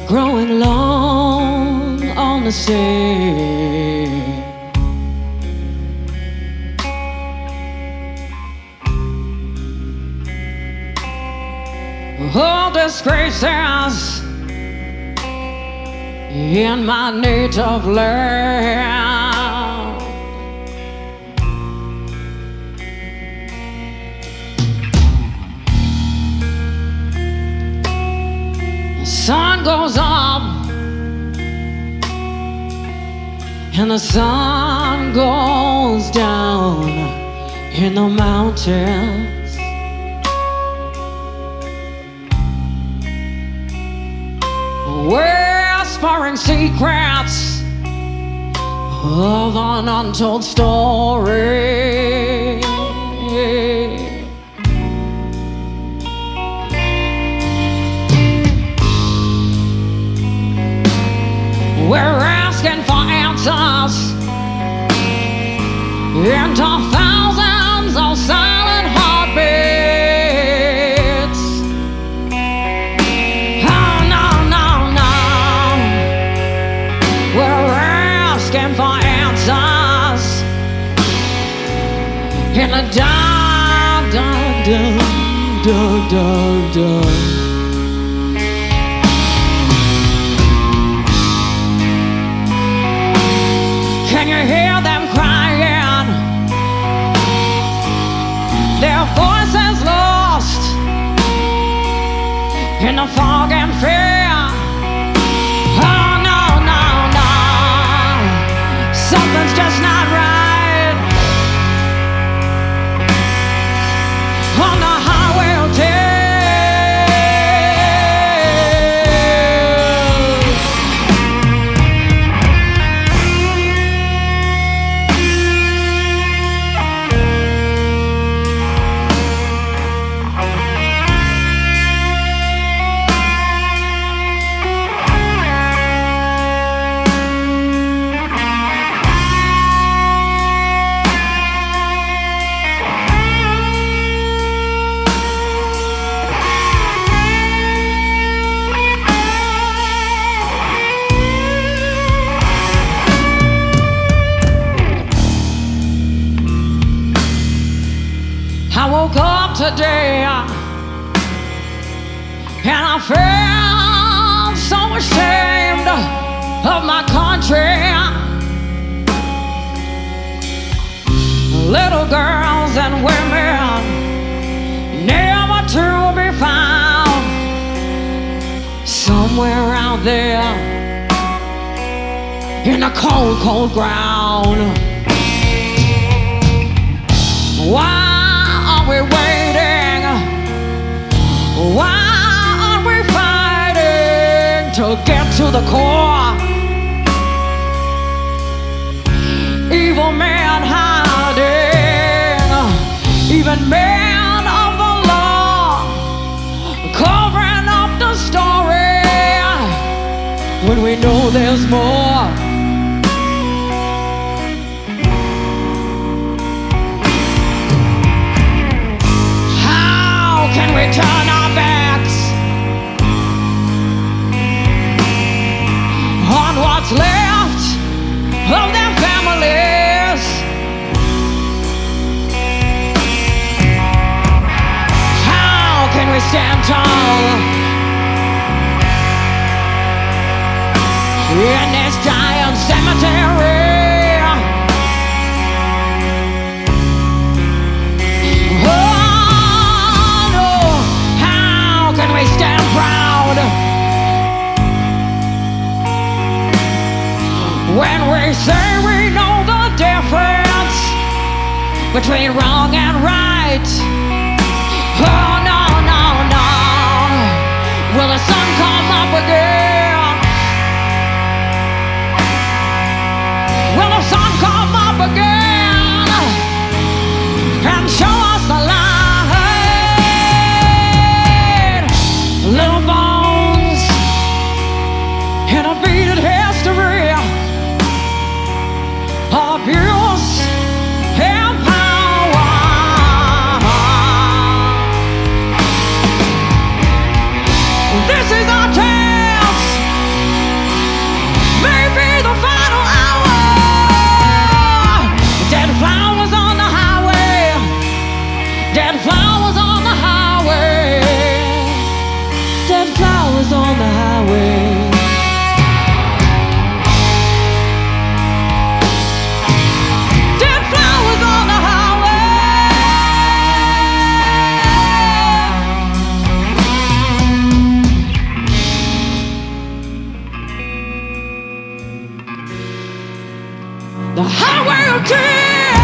growing long on the sea. All disgraces in my native land. The sun goes up and the sun goes down in the mountains. Whispering secrets of an untold story. We're asking for answers into thousands of silent heartbeats. Oh no, no, no. We're asking for answers in the dark, dark, dark, dark, dark, dark. Can you hear them crying? Their voices lost in the fog and fear. Oh no, no, no. Something's just not right on the highway of tears. I woke up today and I felt so ashamed of my country. Little girls and women never to be found, somewhere out there in the cold, cold ground. Why are we waiting? Why are we fighting to get to the core? Evil men hiding, even men of the law, covering up the story when we know there's more. Can we turn our backs on what's left of their families? How can we stand tall in this giant cemetery? We stand proud when we say we know the difference between wrong and right. Oh no, no, no. Will the sun come up again? Will the sun come up again and show us the light? Little bones in a beaded history, abuse and power. the highway of tears.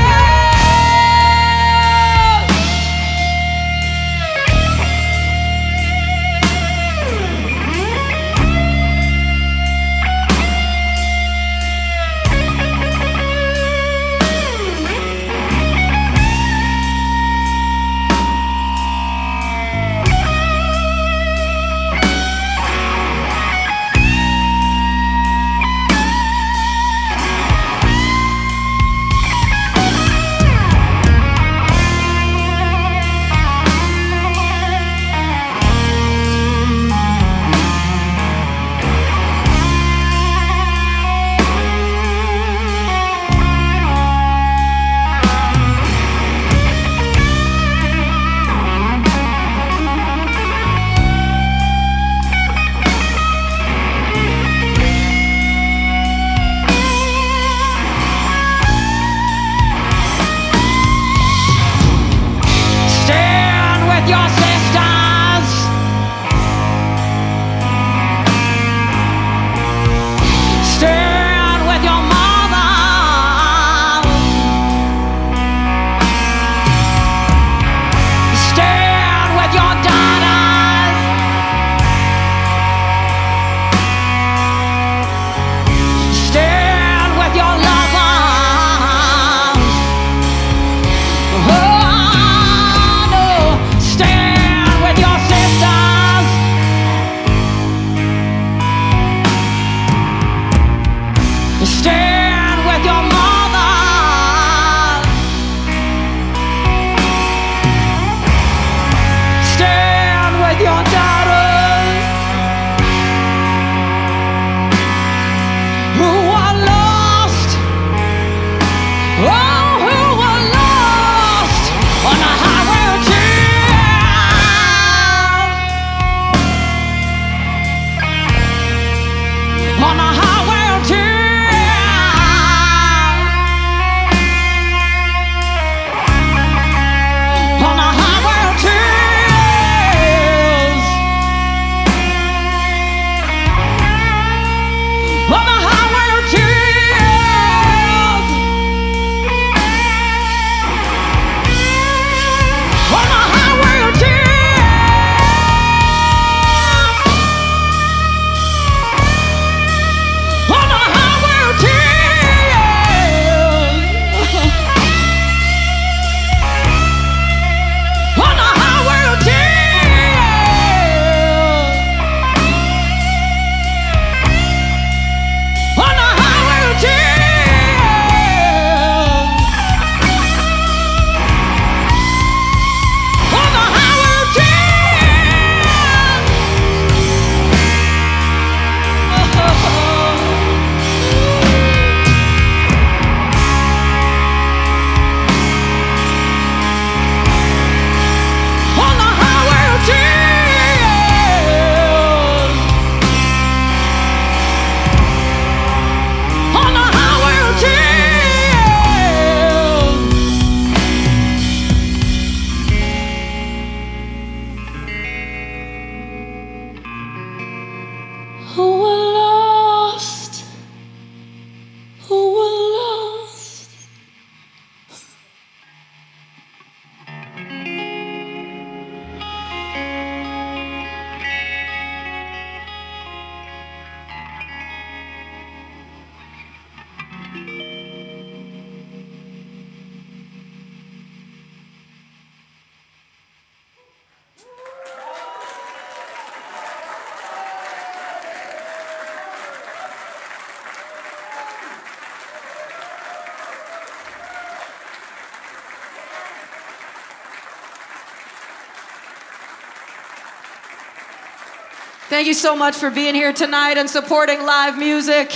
Thank you so much for being here tonight and supporting live music.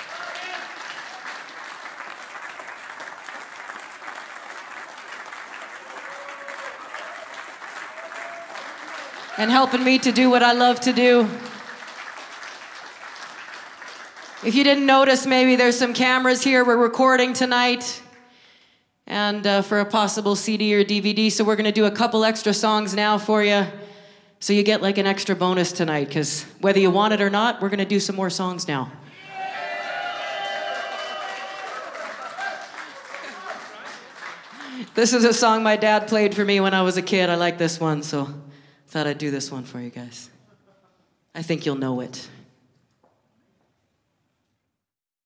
And helping me to do what I love to do. If you didn't notice, maybe there's some cameras here. We're recording tonight and for a possible CD or DVD. So we're gonna do a couple extra songs now for you. So you get like an extra bonus tonight, because whether you want it or not, we're gonna do some more songs now. This is a song my dad played for me when I was a kid. I like this one, so thought I'd do this one for you guys. I think you'll know it.